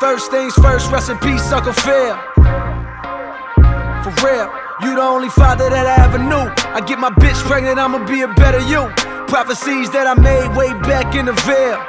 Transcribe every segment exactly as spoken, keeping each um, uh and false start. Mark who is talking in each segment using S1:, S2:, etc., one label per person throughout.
S1: First things first, rest in peace, Uncle Phil. For real, you the only father that I ever knew. I get my bitch pregnant, I'ma be a better you. Prophecies that I made way back in the veil.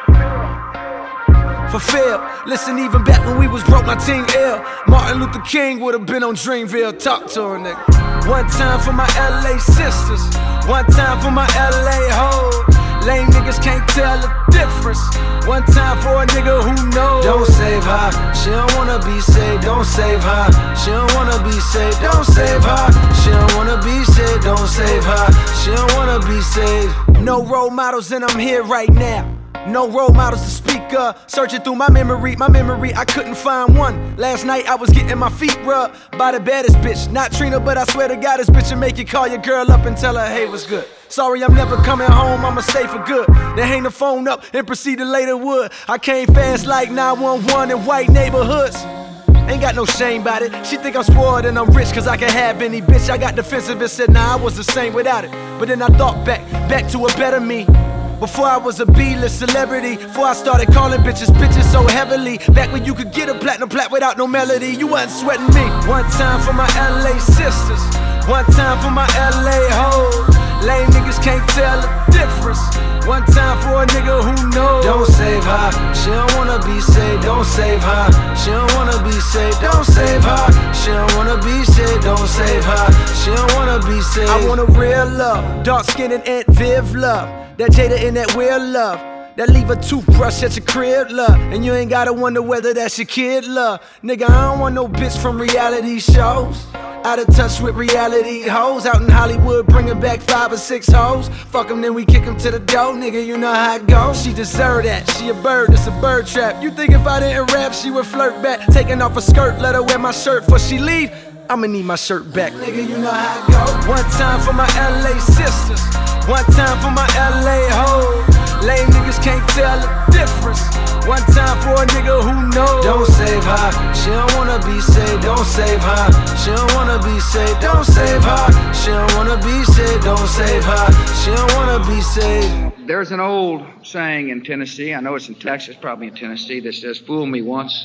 S1: Fulfilled. Listen, even back when we was broke, my team ill. Martin Luther King would've been on Dreamville. Talk to her, nigga. One time for my L A sisters, one time for my L A hoes. Lame niggas can't tell the difference. One time for a nigga who knows. Don't save her, she don't wanna be saved. Don't save her, she don't wanna be saved. Don't save her, she don't wanna be saved. Don't save her, she don't wanna be saved. No role models and I'm here right now. No role models to speak of. Searching through my memory, my memory, I couldn't find one. Last night I was getting my feet rubbed by the baddest bitch. Not Trina, but I swear to God, this bitch will make you call your girl up and tell her, hey, what's good? Sorry, I'm never coming home, I'ma stay for good. Then hang the phone up and proceed to lay the wood. I came fast like nine one one in white neighborhoods. Ain't got no shame about it. She think I'm spoiled and I'm rich cause I can have any bitch. I got defensive and said, nah, I was the same without it. But then I thought back, back to a better me. Before I was a B-list celebrity, before I started calling bitches bitches so heavily. Back when you could get a platinum plat without no melody, you wasn't sweating me. One time for my L A sisters, one time for my L A hoes. Lame niggas can't tell the difference. One time for a nigga who knows. Don't save her, she don't wanna be saved. Don't save her, she don't wanna be saved. Don't save her, she don't wanna be saved. Don't save her, she don't wanna be saved. I want a real love, dark skin and Aunt Viv love. That Jada in that weird love. That leave a toothbrush at your crib, love. And you ain't gotta wonder whether that's your kid, love. Nigga, I don't want no bitch from reality shows. Out of touch with reality hoes. Out in Hollywood bringing back five or six hoes. Fuck them, then we kick them to the door, nigga, you know how it goes. She deserve that, she a bird, it's a bird trap. You think if I didn't rap, she would flirt back. Taking off her skirt, let her wear my shirt before she leave. I'ma need my shirt back, nigga, you know how it goes. One time for my L A sisters, one time for my L A hoes. Lame niggas can't tell the difference. One time for a nigga who knows. Don't save her, she don't wanna be saved. Don't save her, she don't wanna be saved. Don't save her, she don't wanna be saved. Don't save her, she don't wanna be saved.
S2: There's an old saying in Tennessee, I know it's in Texas, probably in Tennessee, that says, fool me once,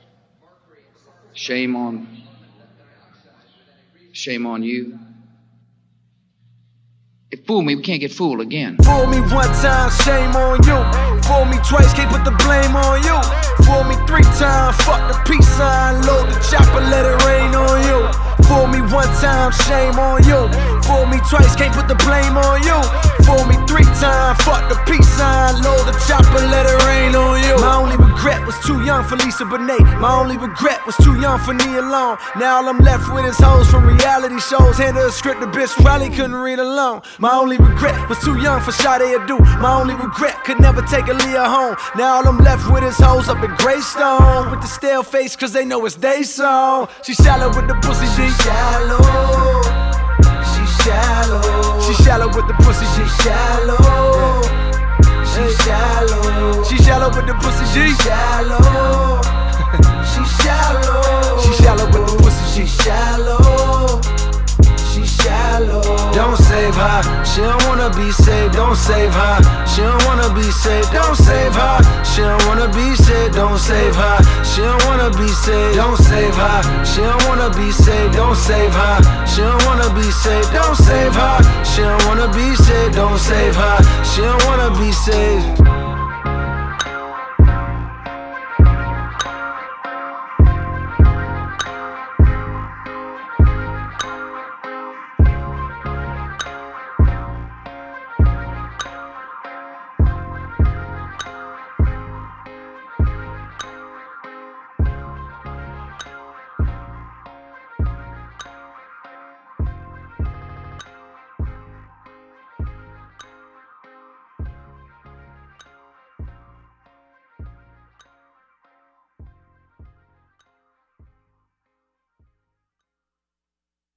S2: shame on, shame on you. If fool me, we can't get fooled again.
S1: Fool me one time, shame on you. Fool me twice, can't put the blame on you. Fool me three times, fuck the peace sign. Load the chopper, let it rain on you. Fool me one time, shame on you. Fool me twice, can't put the blame on you. Fool me three times, fuck the peace sign. Load the chopper, let it rain on you. My only regret was too young for Lisa Bonet. My only regret was too young for Nia Long. Now all I'm left with is hoes from reality shows. Hand her a script, the bitch probably couldn't read alone. My only regret was too young for Sade Adu. My only regret could never take Aaliyah home. Now all I'm left with is hoes up in Greystone with the stale face cause they know it's they song. She shallow with the pussy, she shallow. She shallow. She shallow with the pussy, she shallow. She shallow. She shallow with the pussy, she shallow. She shallow. She shallow with the pussy, she shallow. She shallow. Don't save her, she don't wanna be saved. Don't save her, she don't wanna be saved. Don't save her, she don't wanna be saved. Don't save her, she don't wanna be saved. Don't save her, she don't wanna be saved. Don't save her, she don't wanna be saved. Don't save her, she don't wanna be saved. Don't save her, she don't wanna be saved.